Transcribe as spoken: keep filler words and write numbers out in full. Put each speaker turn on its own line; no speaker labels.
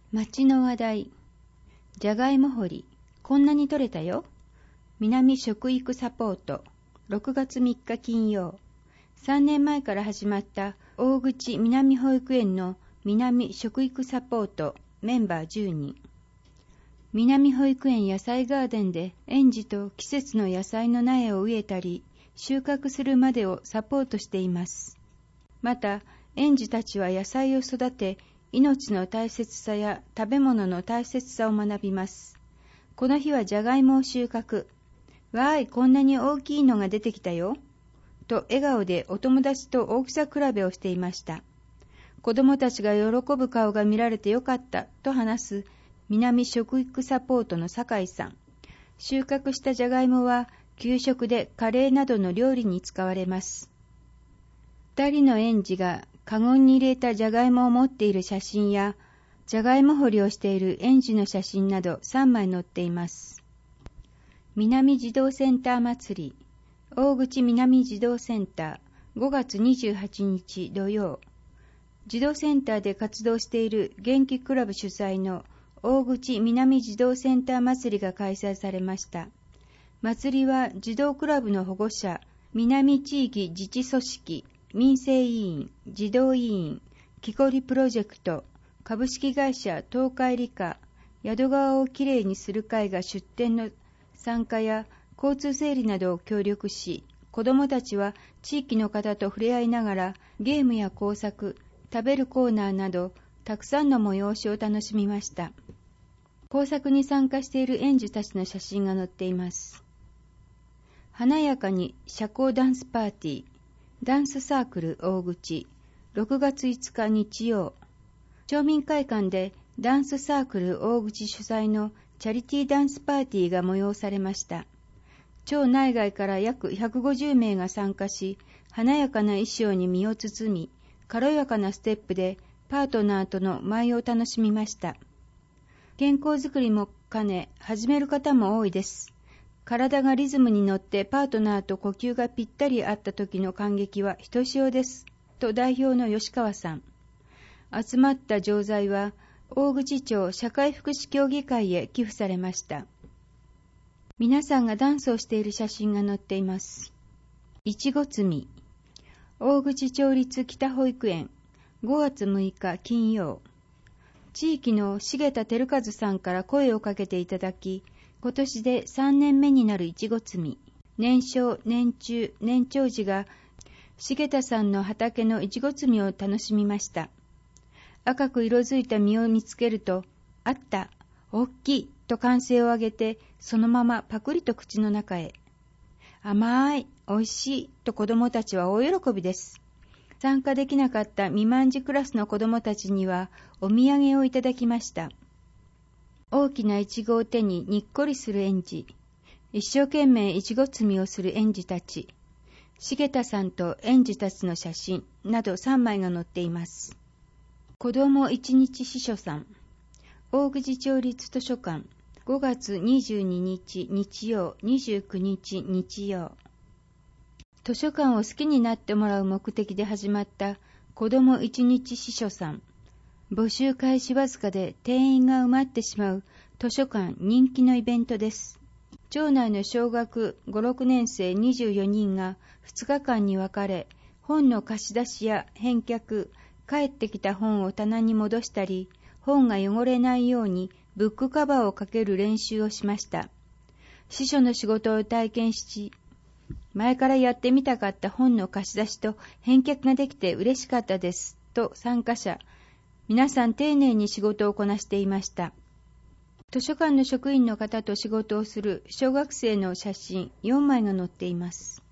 町の話題。じゃがいも掘り、こんなに取れたよ。南食育サポート、ろくがつみっか金曜。さんねんまえから始まった大口南保育園の南食育サポートメンバーじゅうにん。南保育園野菜ガーデンで園児と季節の野菜の苗を植えたり、収穫するまでをサポートしています。また、園児たちは野菜を育て、命の大切さや食べ物の大切さを学びます。この日はじゃがいもを収穫。わーい、こんなに大きいのが出てきたよ。と笑顔でお友達と大きさ比べをしていました。子供たちが喜ぶ顔が見られてよかったと話す南食育サポートの酒井さん。収穫したじゃがいもは給食でカレーなどの料理に使われます。二人の園児がカゴに入れたじゃがいもを持っている写真や、じゃがいも掘りをしている園児の写真などさんまい載っています。南児童センター祭り、大口南児童センター、ごがつにじゅうはちにち土曜。児童センターで活動している元気クラブ主催の大口南児童センター祭りが開催されました。祭りは児童クラブの保護者、南地域自治組織、民生委員、児童委員、木こりプロジェクト、株式会社東海理科、宿川をきれいにする会が出展の参加や交通整理などを協力し、子どもたちは地域の方と触れ合いながらゲームや工作、食べるコーナーなどたくさんの催しを楽しみました。工作に参加している園児たちの写真が載っています。華やかに社交ダンスパーティー、ダンスサークル大口、ろくがついつか日曜。町民会館でダンスサークル大口主催のチャリティーダンスパーティーが催されました。町内外から約ひゃくごじゅうめいが参加し、華やかな衣装に身を包み、軽やかなステップでパートナーとの舞を楽しみました。健康づくりも兼ね、始める方も多いです。体がリズムに乗ってパートナーと呼吸がぴったり合った時の感激はひとしおです。と代表の吉川さん。集まった錠剤は大口町社会福祉協議会へ寄付されました。皆さんがダンスをしている写真が載っています。いちご摘み。大口町立北保育園、ごがつむいか金曜。地域の重田照和さんから声をかけていただき、今年でさんねんめになるいちご摘み。年少、年中、年長児が重田さんの畑のいちご摘みを楽しみました。赤く色づいた実を見つけると、あった、おっきいと歓声を上げて、そのままパクリと口の中へ。甘い、おいしいと子どもたちは大喜びです。参加できなかった未満児クラスの子どもたちにはお土産をいただきました。大きないちごを手ににっこりする園児、一生懸命いちご摘みをする園児たち、重田さんと園児たちの写真などさんまいが載っています。子ども一日司書さん、大口町立図書館、ごがつにじゅうににち日曜、にじゅうくにち日曜。図書館を好きになってもらう目的で始まった子ども一日司書さん。募集開始わずかで定員が埋まってしまう図書館人気のイベントです。町内の小学ご、ろくねんせいにじゅうよにんがふつかかんに分かれ、本の貸し出しや返却、帰ってきた本を棚に戻したり、本が汚れないようにブックカバーをかける練習をしました。司書の仕事を体験し、前からやってみたかった本の貸し出しと返却ができて嬉しかったです、と参加者、皆さん丁寧に仕事をこなしていました。図書館の職員の方と仕事をする小学生の写真よんまいが載っています。